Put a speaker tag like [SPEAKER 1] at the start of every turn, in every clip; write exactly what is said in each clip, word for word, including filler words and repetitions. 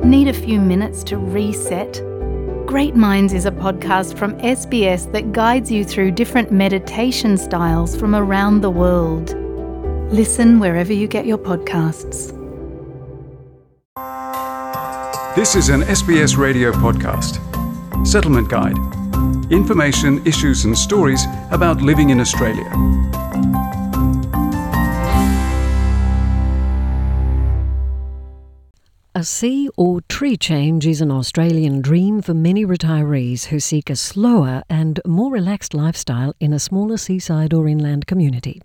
[SPEAKER 1] Need a few minutes to reset? Great Minds is a podcast from S B S that guides you through different meditation styles from around the world. Listen wherever you get your podcasts.
[SPEAKER 2] This is an S B S radio podcast. Settlement Guide. Information, issues and stories about living in Australia.
[SPEAKER 3] A sea or tree change is an Australian dream for many retirees who seek a slower and more relaxed lifestyle in a smaller seaside or inland community.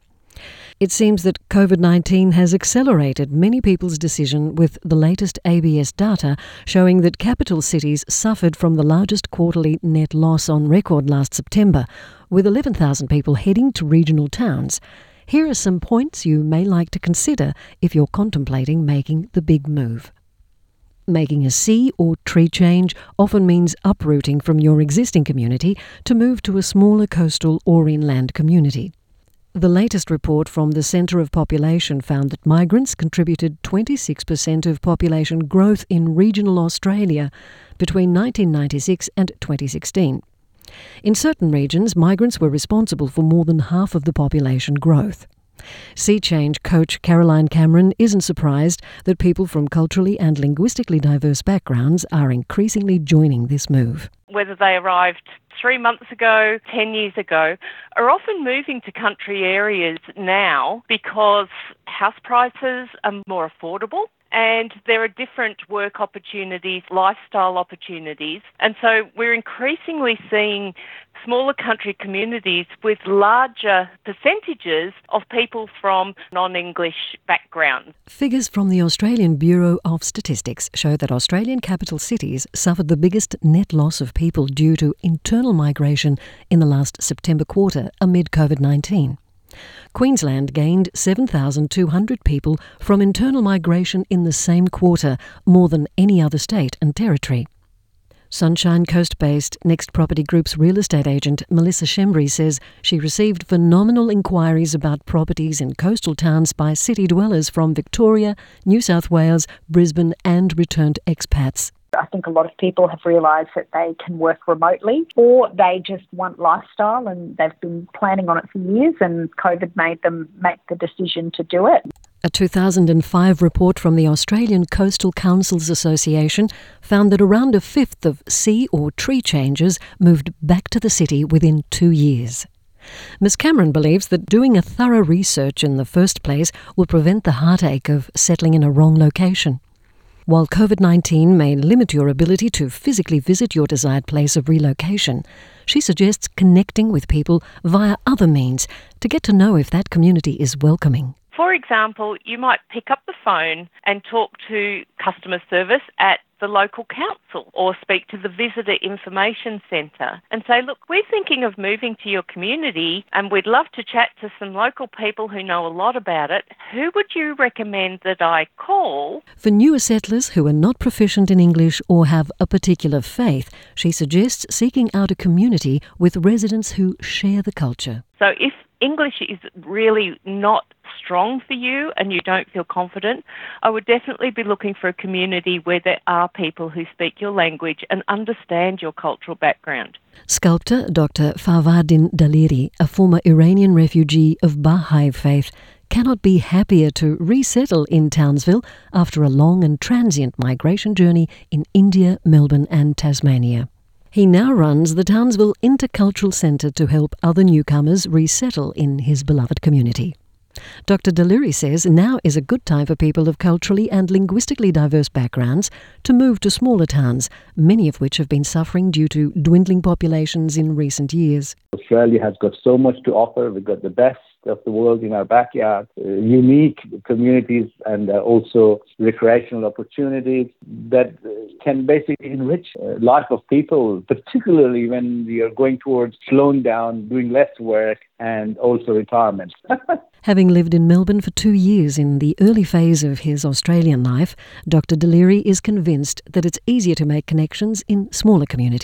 [SPEAKER 3] It seems that covid nineteen has accelerated many people's decision, with the latest A B S data showing that capital cities suffered from the largest quarterly net loss on record last September, with eleven thousand people heading to regional towns. Here are some points you may like to consider if you're contemplating making the big move. Making a sea or tree change often means uprooting from your existing community to move to a smaller coastal or inland community. The latest report from the Centre of Population found that migrants contributed twenty-six percent of population growth in regional Australia between nineteen ninety-six and twenty sixteen. In certain regions, migrants were responsible for more than half of the population growth. Sea Change coach Caroline Cameron isn't surprised that people from culturally and linguistically diverse backgrounds are increasingly joining this move.
[SPEAKER 4] Whether they arrived three months ago, ten years ago, are often moving to country areas now because house prices are more affordable and there are different work opportunities, lifestyle opportunities. And so we're increasingly seeing smaller country communities with larger percentages of people from non-English backgrounds.
[SPEAKER 3] Figures from the Australian Bureau of Statistics show that Australian capital cities suffered the biggest net loss of people due to internal migration in the last September quarter amid covid nineteen. Queensland gained seven thousand two hundred people from internal migration in the same quarter, more than any other state and territory. Sunshine Coast-based Next Property Group's real estate agent Melissa Shembry says she received phenomenal inquiries about properties in coastal towns by city dwellers from Victoria, New South Wales, Brisbane and returned expats.
[SPEAKER 5] I think a lot of people have realised that they can work remotely, or they just want lifestyle and they've been planning on it for years and COVID made them make the decision to do it.
[SPEAKER 3] A two thousand five report from the Australian Coastal Councils Association found that around a fifth of sea or tree changers moved back to the city within two years. Miz Cameron believes that doing a thorough research in the first place will prevent the heartache of settling in a wrong location. While covid nineteen may limit your ability to physically visit your desired place of relocation, she suggests connecting with people via other means to get to know if that community is welcoming.
[SPEAKER 4] For example, you might pick up the phone and talk to customer service at the local council or speak to the visitor information centre and say, look, we're thinking of moving to your community and we'd love to chat to some local people who know a lot about it. Who would you recommend that I call?
[SPEAKER 3] For newer settlers who are not proficient in English or have a particular faith, she suggests seeking out a community with residents who share the culture.
[SPEAKER 4] So if English is really not strong for you and you don't feel confident, I would definitely be looking for a community where there are people who speak your language and understand your cultural background.
[SPEAKER 3] Sculptor Doctor Farvardin Daliri, a former Iranian refugee of Baha'i faith, cannot be happier to resettle in Townsville after a long and transient migration journey in India, Melbourne and Tasmania. He now runs the Townsville Intercultural Centre to help other newcomers resettle in his beloved community. Doctor Daliri says now is a good time for people of culturally and linguistically diverse backgrounds to move to smaller towns, many of which have been suffering due to dwindling populations in recent years.
[SPEAKER 6] Australia has got so much to offer. We've got the best of the world in our backyard, uh, unique communities and uh, also recreational opportunities that uh, can basically enrich uh, life of people, particularly when we are going towards slowing down, doing less work and also retirement.
[SPEAKER 3] Having lived in Melbourne for two years in the early phase of his Australian life, Doctor Daliri is convinced that it's easier to make connections in smaller communities.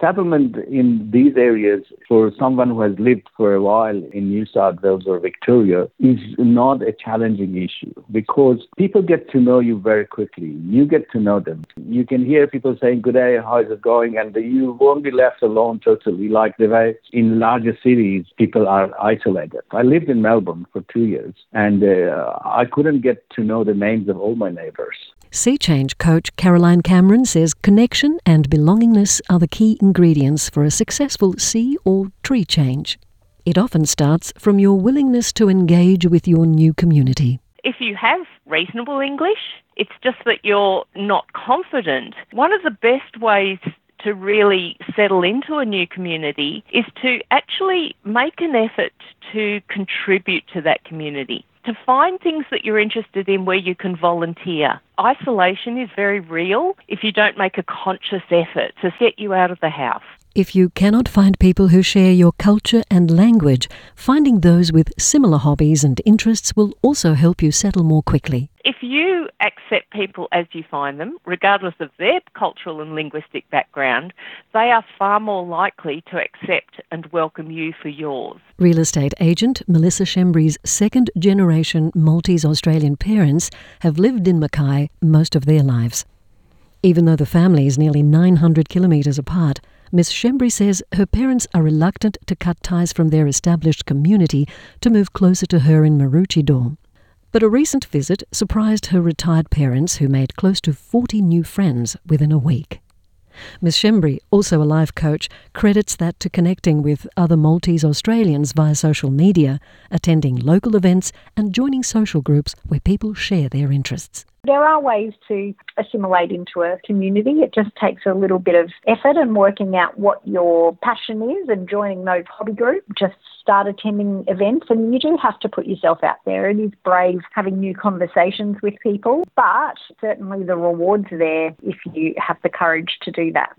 [SPEAKER 6] settlement in these areas for someone who has lived for a while in New South Wales or Victoria is not a challenging issue because people get to know you very quickly. You get to know them. You can hear people saying, "Good day, how is it going?" And you won't be left alone totally like the way in larger cities people are isolated. I lived in Melbourne for two years and uh, I couldn't get to know the names of all my neighbours.
[SPEAKER 3] Sea Change coach Caroline Cameron says connection and belongingness are the key ingredients for a successful sea or tree change. It often starts from your willingness to engage with your new community.
[SPEAKER 4] If you have reasonable English, it's just that you're not confident. One of the best ways to really settle into a new community is to actually make an effort to contribute to that community, to find things that you're interested in where you can volunteer. Isolation is very real if you don't make a conscious effort to get you out of the house.
[SPEAKER 3] If you cannot find people who share your culture and language, finding those with similar hobbies and interests will also help you settle more quickly.
[SPEAKER 4] If you accept people as you find them, regardless of their cultural and linguistic background, they are far more likely to accept and welcome you for yours.
[SPEAKER 3] Real estate agent Melissa Shembry's second-generation Maltese-Australian parents have lived in Mackay most of their lives. Even though the family is nearly nine hundred kilometres apart, Miss Shembry says her parents are reluctant to cut ties from their established community to move closer to her in Maroochydore. But a recent visit surprised her retired parents, who made close to forty new friends within a week. Miss Shembry, also a life coach, credits that to connecting with other Maltese Australians via social media, attending local events and joining social groups where people share their interests.
[SPEAKER 5] There are ways to assimilate into a community. It just takes a little bit of effort and working out what your passion is and joining those hobby groups. Just start attending events, and you do have to put yourself out there. It is brave having new conversations with people, but certainly the rewards are there if you have the courage to do that.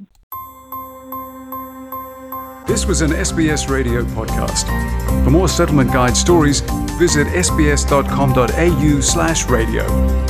[SPEAKER 2] This was an S B S Radio podcast. For more Settlement Guide stories, visit sbs.com.au slash radio.